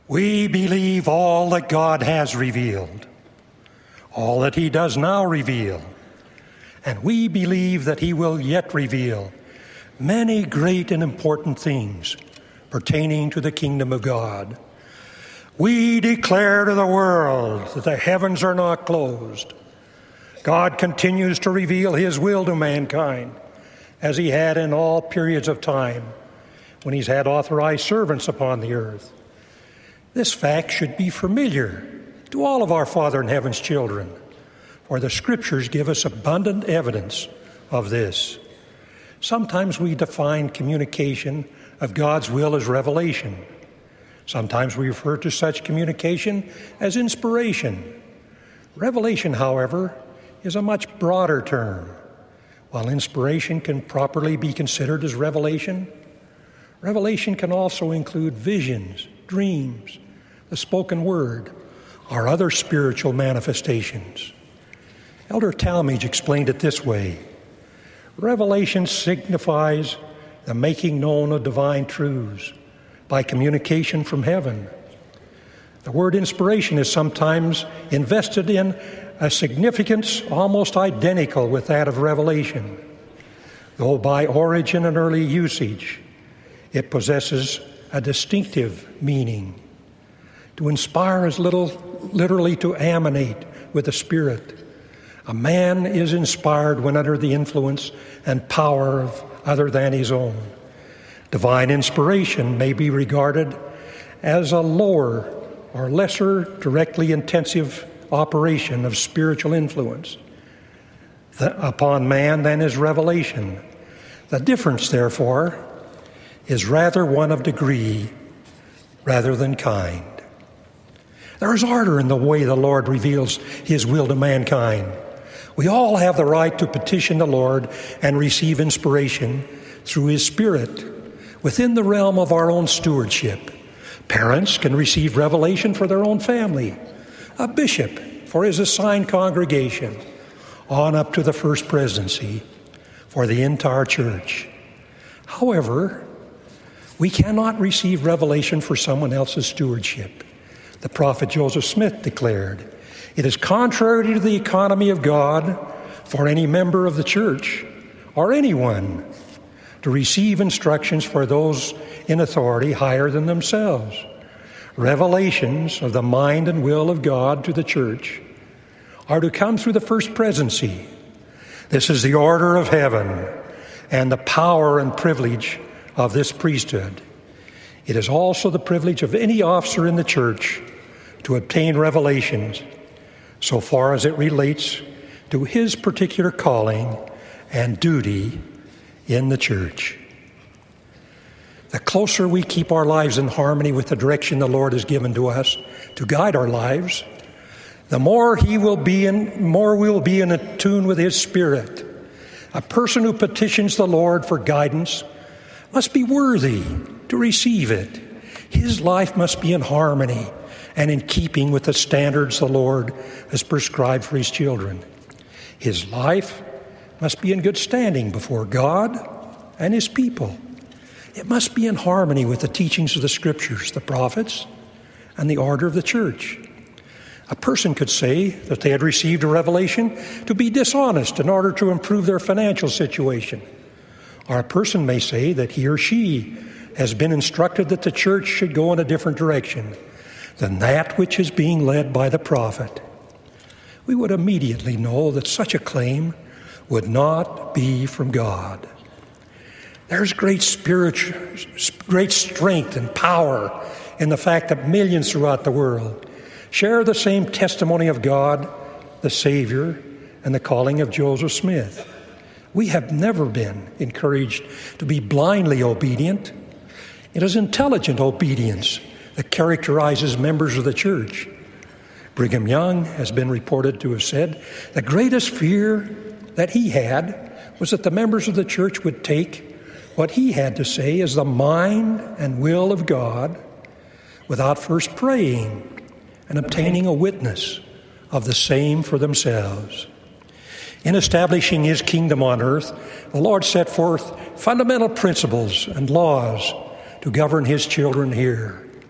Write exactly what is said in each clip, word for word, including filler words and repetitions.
We believe all that God has revealed, all that he does now reveal, and we believe that he will yet reveal many great and important things pertaining to the kingdom of God. We declare to the world that the heavens are not closed. God continues to reveal his will to mankind, as he had in all periods of time when he's had authorized servants upon the earth. This fact should be familiar to all of our Father in heaven's children, for the Scriptures give us abundant evidence of this. Sometimes we define communication of God's will as revelation. Sometimes we refer to such communication as inspiration. Revelation, however, is a much broader term. While inspiration can properly be considered as revelation, revelation can also include visions, dreams, the spoken word, or other spiritual manifestations. Elder Talmage explained it this way: revelation signifies the making known of divine truths by communication from heaven. The word inspiration is sometimes invested in a significance almost identical with that of revelation, though by origin and early usage, it possesses a distinctive meaning. To inspire is little, literally to emanate with the Spirit. A man is inspired when under the influence and power of other than his own. Divine inspiration may be regarded as a lower or lesser directly intensive operation of spiritual influence upon man than is revelation. The difference, therefore, is rather one of degree rather than kind. There is order in the way the Lord reveals his will to mankind. We all have the right to petition the Lord and receive inspiration through his Spirit within the realm of our own stewardship. Parents can receive revelation for their own family, a bishop for his assigned congregation, on up to the first presidency for the entire church. However, we cannot receive revelation for someone else's stewardship. The prophet Joseph Smith declared, "It is contrary to the economy of God for any member of the church or anyone to receive instructions for those in authority higher than themselves. Revelations of the mind and will of God to the church are to come through the first presidency. This is the order of heaven and the power and privilege of this priesthood. It is also the privilege of any officer in the church to obtain revelations so far as it relates to his particular calling and duty in the church." The closer we keep our lives in harmony with the direction the Lord has given to us to guide our lives, the more he will be in, more we will be in tune with his Spirit. A person who petitions the Lord for guidance must be worthy to receive it. His life must be in harmony and in keeping with the standards the Lord has prescribed for his children. His life must be in good standing before God and his people. It must be in harmony with the teachings of the Scriptures, the prophets, and the order of the church. A person could say that they had received a revelation to be dishonest in order to improve their financial situation. Or a person may say that he or she has been instructed that the church should go in a different direction than that which is being led by the prophet. We would immediately know that such a claim would not be from God. There's great spiritual, great strength and power in the fact that millions throughout the world share the same testimony of God, the Savior, and the calling of Joseph Smith. We have never been encouraged to be blindly obedient. It is intelligent obedience that characterizes members of the church. Brigham Young has been reported to have said the greatest fear that he had was that the members of the church would take what he had to say as the mind and will of God without first praying and obtaining a witness of the same for themselves. In establishing his kingdom on earth, the Lord set forth fundamental principles and laws to govern his children here.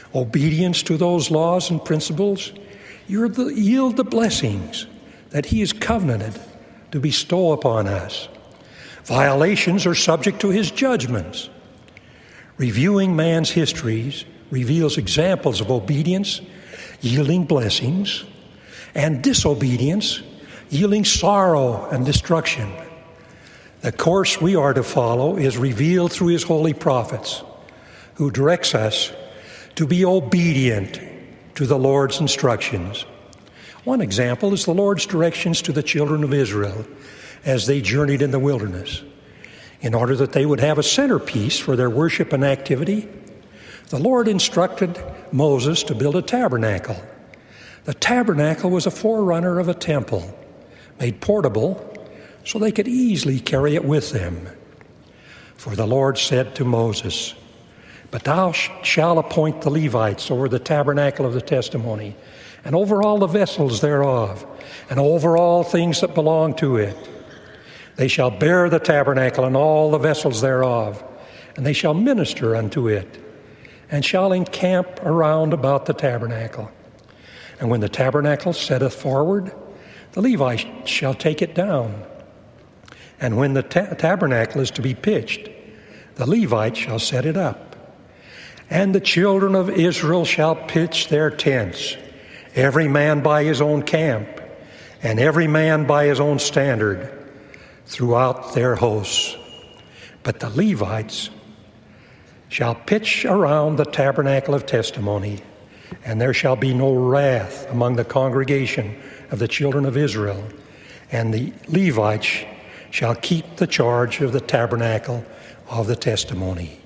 obedience to those laws and principles, you yield the blessings that he is covenanted to bestow upon us. Violations are subject to his judgments. Reviewing man's histories reveals examples of obedience yielding blessings and disobedience yielding sorrow and destruction. The course we are to follow is revealed through his holy prophets, who directs us to be obedient to the Lord's instructions. One example is the Lord's directions to the children of Israel as they journeyed in the wilderness. In order that they would have a centerpiece for their worship and activity, the Lord instructed Moses to build a tabernacle. The tabernacle was a forerunner of a temple, made portable so they could easily carry it with them. For the Lord said to Moses, "But thou shalt appoint the Levites over the tabernacle of the testimony, and over all the vessels thereof, and over all things that belong to it. They shall bear the tabernacle and all the vessels thereof, and they shall minister unto it, and shall encamp around about the tabernacle. And when the tabernacle setteth forward, the Levites shall take it down. And when the ta- tabernacle is to be pitched, the Levites shall set it up. And the children of Israel shall pitch their tents, every man by his own camp, and every man by his own standard, throughout their hosts. But the Levites shall pitch around the tabernacle of testimony, and there shall be no wrath among the congregation of the children of Israel, and the Levites shall keep the charge of the tabernacle of the testimony."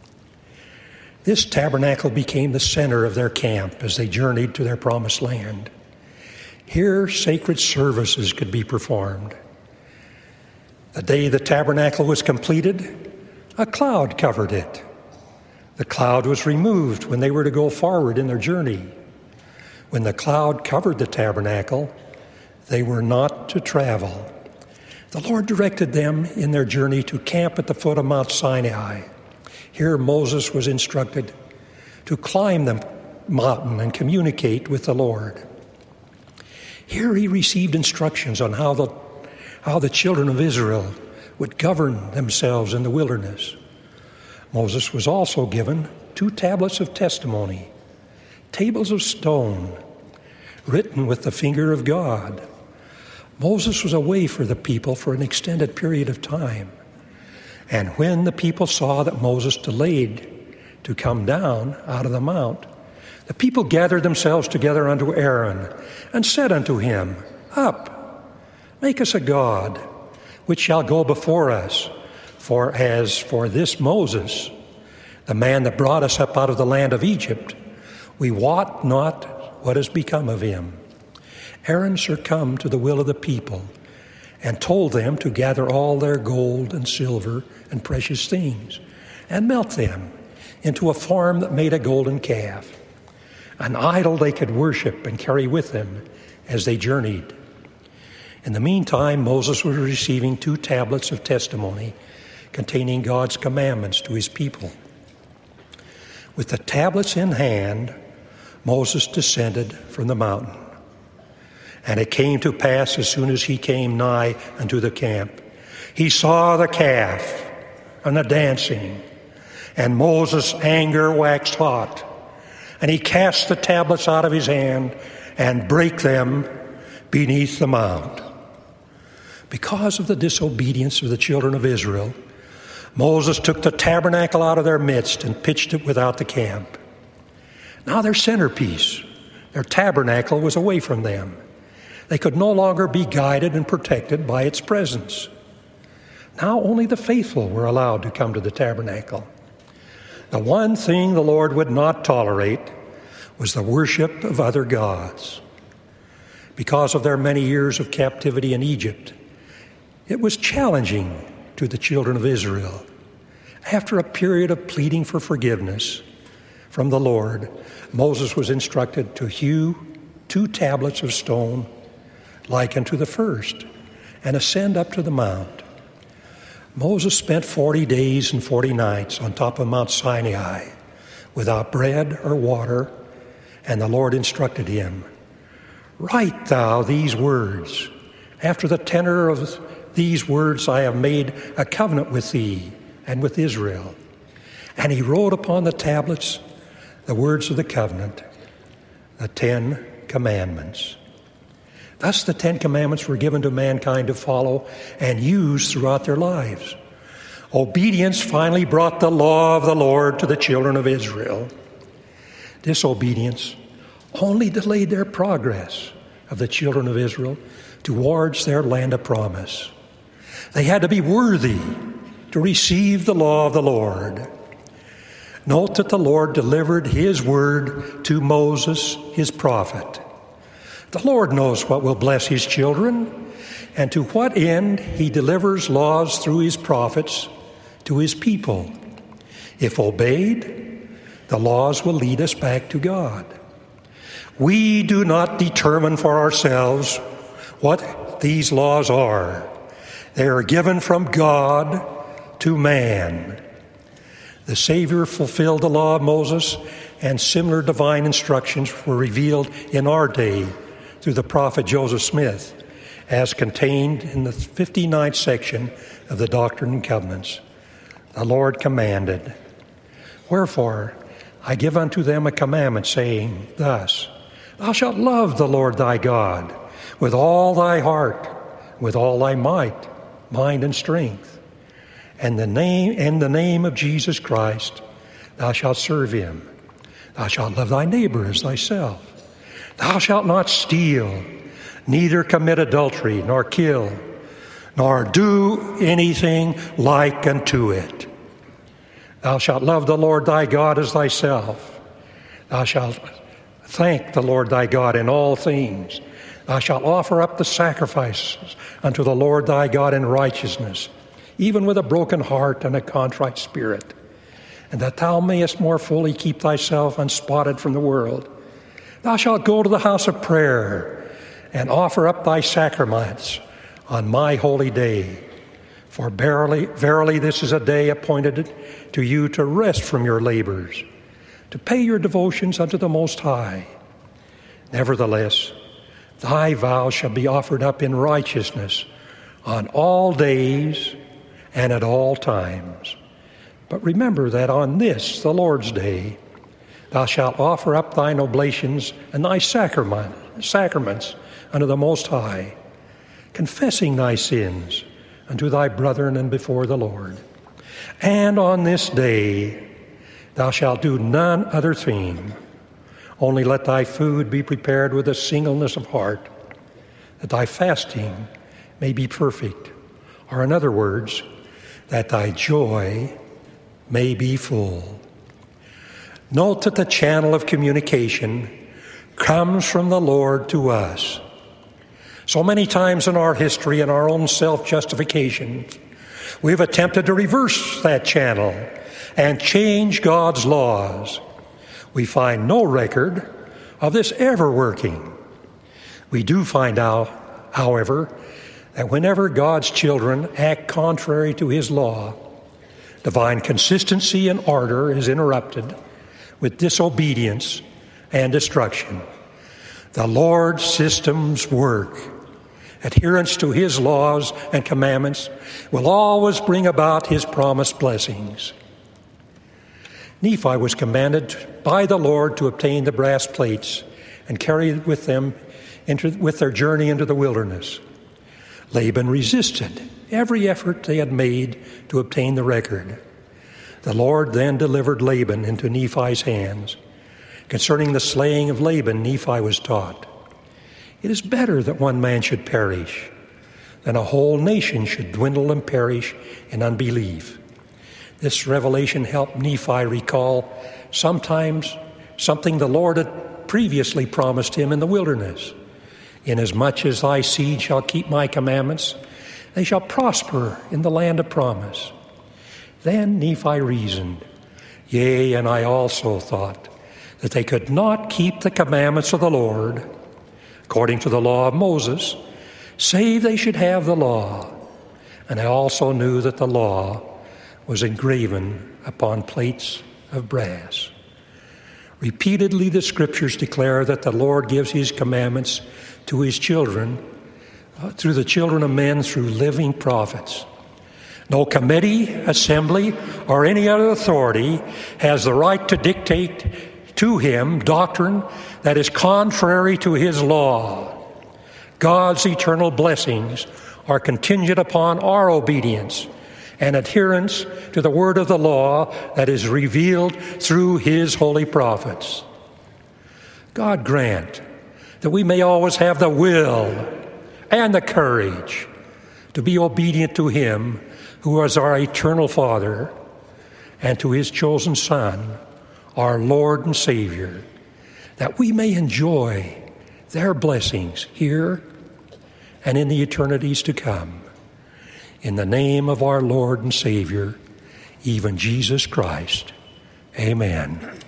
This tabernacle became the center of their camp as they journeyed to their promised land. Here, sacred services could be performed. The day the tabernacle was completed, a cloud covered it. The cloud was removed when they were to go forward in their journey. When the cloud covered the tabernacle, they were not to travel. The Lord directed them in their journey to camp at the foot of Mount Sinai. Here Moses was instructed to climb the mountain and communicate with the Lord. Here he received instructions on how the, how the children of Israel would govern themselves in the wilderness. Moses was also given two tablets of testimony, tables of stone, written with the finger of God. Moses was away for the people for an extended period of time. And when the people saw that Moses delayed to come down out of the mount, the people gathered themselves together unto Aaron and said unto him, "Up, make us a god, which shall go before us. For as for this Moses, the man that brought us up out of the land of Egypt, we wot not what has become of him." Aaron succumbed to the will of the people and told them to gather all their gold and silver and precious things and melt them into a form that made a golden calf, an idol they could worship and carry with them as they journeyed. In the meantime, Moses was receiving two tablets of testimony containing God's commandments to his people. With the tablets in hand, Moses descended from the mountain. And it came to pass, as soon as he came nigh unto the camp, he saw the calf and the dancing, and Moses' anger waxed hot, and he cast the tablets out of his hand and brake them beneath the mount. Because of the disobedience of the children of Israel, Moses took the tabernacle out of their midst and pitched it without the camp. Now their centerpiece, their tabernacle, was away from them. They could no longer be guided and protected by its presence. Now only the faithful were allowed to come to the tabernacle. The one thing the Lord would not tolerate was the worship of other gods. Because of their many years of captivity in Egypt, it was challenging to the children of Israel. After a period of pleading for forgiveness from the Lord, Moses was instructed to hew two tablets of stone like unto the first, and ascend up to the mount. Moses spent forty days and forty nights on top of Mount Sinai, without bread or water, and the Lord instructed him, "Write thou these words. After the tenor of these words I have made a covenant with thee and with Israel." And he wrote upon the tablets the words of the covenant, the Ten Commandments. Thus the Ten Commandments were given to mankind to follow and use throughout their lives. Obedience finally brought the law of the Lord to the children of Israel. Disobedience only delayed their progress of the children of Israel towards their land of promise. They had to be worthy to receive the law of the Lord. Note that the Lord delivered his word to Moses, his prophet. The Lord knows what will bless his children and to what end he delivers laws through his prophets to his people. If obeyed, the laws will lead us back to God. We do not determine for ourselves what these laws are. They are given from God to man. The Savior fulfilled the law of Moses, and similar divine instructions were revealed in our day through the prophet Joseph Smith, as contained in the fifty-ninth section of the Doctrine and Covenants. The Lord commanded, "Wherefore I give unto them a commandment, saying thus, Thou shalt love the Lord thy God with all thy heart, with all thy might, mind, and strength. And the name in the name of Jesus Christ thou shalt serve him. Thou shalt love thy neighbor as thyself. Thou shalt not steal, neither commit adultery, nor kill, nor do anything like unto it. Thou shalt love the Lord thy God as thyself. Thou shalt thank the Lord thy God in all things. Thou shalt offer up the sacrifices unto the Lord thy God in righteousness, even with a broken heart and a contrite spirit, and that thou mayest more fully keep thyself unspotted from the world. Thou shalt go to the house of prayer and offer up thy sacraments on my holy day. For verily, verily this is a day appointed to you to rest from your labors, to pay your devotions unto the Most High. Nevertheless, thy vows shall be offered up in righteousness on all days and at all times. But remember that on this, the Lord's day, thou shalt offer up thine oblations and thy sacrament, sacraments unto the Most High, confessing thy sins unto thy brethren and before the Lord. And on this day thou shalt do none other thing, only let thy food be prepared with a singleness of heart, that thy fasting may be perfect, or in other words, that thy joy may be full. Note that the channel of communication comes from the Lord to us. So many times in our history, in our own self-justification, we've attempted to reverse that channel and change God's laws. We find no record of this ever working. We do find out, however, that whenever God's children act contrary to his law, divine consistency and order is interrupted with disobedience and destruction. The Lord's systems work. Adherence to his laws and commandments will always bring about his promised blessings. Nephi was commanded by the Lord to obtain the brass plates and carry it with them into, with their journey into the wilderness. Laban resisted every effort they had made to obtain the record. The Lord then delivered Laban into Nephi's hands. Concerning the slaying of Laban, Nephi was taught, "It is better that one man should perish than a whole nation should dwindle and perish in unbelief." This revelation helped Nephi recall sometimes something the Lord had previously promised him in the wilderness. "Inasmuch as thy seed shall keep my commandments, they shall prosper in the land of promise." Then Nephi reasoned, "Yea, and I also thought that they could not keep the commandments of the Lord, according to the law of Moses, save they should have the law. And I also knew that the law was engraven upon plates of brass." Repeatedly, the Scriptures declare that the Lord gives his commandments to his children, uh, through the children of men, through living prophets. No committee, assembly, or any other authority has the right to dictate to him doctrine that is contrary to his law. God's eternal blessings are contingent upon our obedience and adherence to the word of the law that is revealed through his holy prophets. God grant that we may always have the will and the courage to be obedient to him who is our eternal Father, and to his chosen Son, our Lord and Savior, that we may enjoy their blessings here and in the eternities to come. In the name of our Lord and Savior, even Jesus Christ. Amen.